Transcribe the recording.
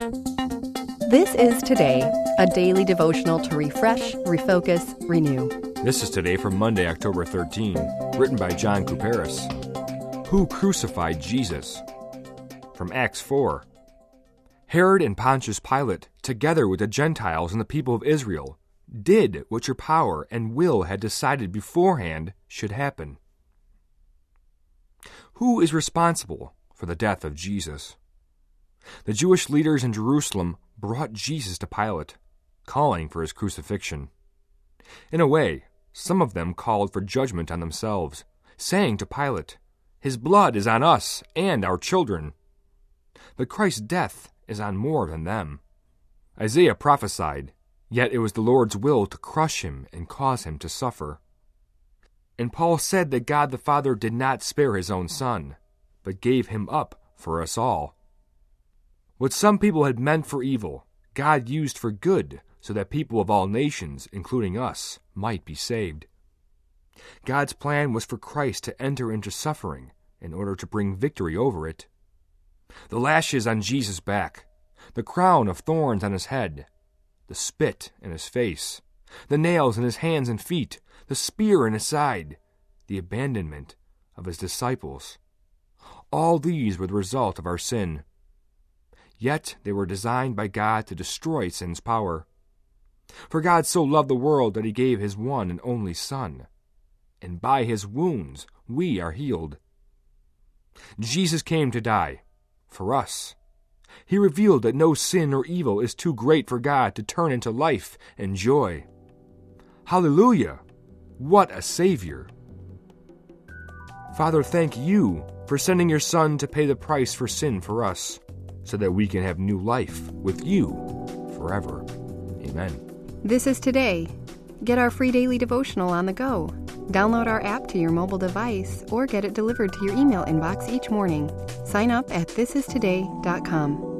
This is Today, a daily devotional to refresh, refocus, renew. This is Today for Monday, October 13, written by John Couperus. Who crucified Jesus? From Acts 4. Herod and Pontius Pilate, together with the Gentiles and the people of Israel, did what your power and will had decided beforehand should happen. Who is responsible for the death of Jesus? The Jewish leaders in Jerusalem brought Jesus to Pilate, calling for his crucifixion. In a way, some of them called for judgment on themselves, saying to Pilate, "His blood is on us and our children." But Christ's death is on more than them. Isaiah prophesied, "Yet it was the Lord's will to crush him and cause him to suffer." And Paul said that God the Father did not spare his own Son, but gave him up for us all. What some people had meant for evil, God used for good, so that people of all nations, including us, might be saved. God's plan was for Christ to enter into suffering in order to bring victory over it. The lashes on Jesus' back, the crown of thorns on his head, the spit in his face, the nails in his hands and feet, the spear in his side, the abandonment of his disciples. All these were the result of our sin. Yet they were designed by God to destroy sin's power. For God so loved the world that he gave his one and only Son, and by his wounds we are healed. Jesus came to die for us. He revealed that no sin or evil is too great for God to turn into life and joy. Hallelujah! What a Savior! Father, thank you for sending your Son to pay the price for sin for us, so that we can have new life with you forever. Amen. This is Today. Get our free daily devotional on the go. Download our app to your mobile device or get it delivered to your email inbox each morning. Sign up at thisistoday.com.